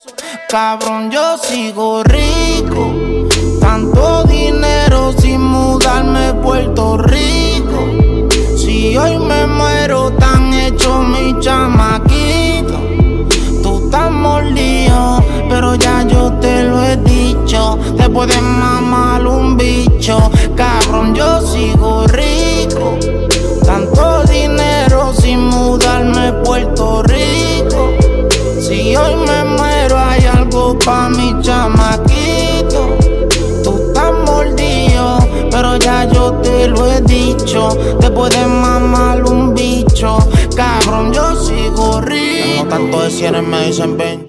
Cabrón, yo sigo rico. Tanto dinero sin mudarme a Puerto Rico. Si hoy me muero, tan hecho mi chamaquito. Tú estás mordido, pero ya yo te lo he dicho. Te puedes mamar un bicho. Cabrón, yo sigo rico. Tanto dinero sin mudarme a Puerto Rico. Si hoy me muero, hay algo pa' mi chamaquito. Tú estás mordido, pero ya yo te lo he dicho. Te puedes mamar un bicho. Cabrón, yo sigo rico. Tengo tanto de cienes, me dicen ven.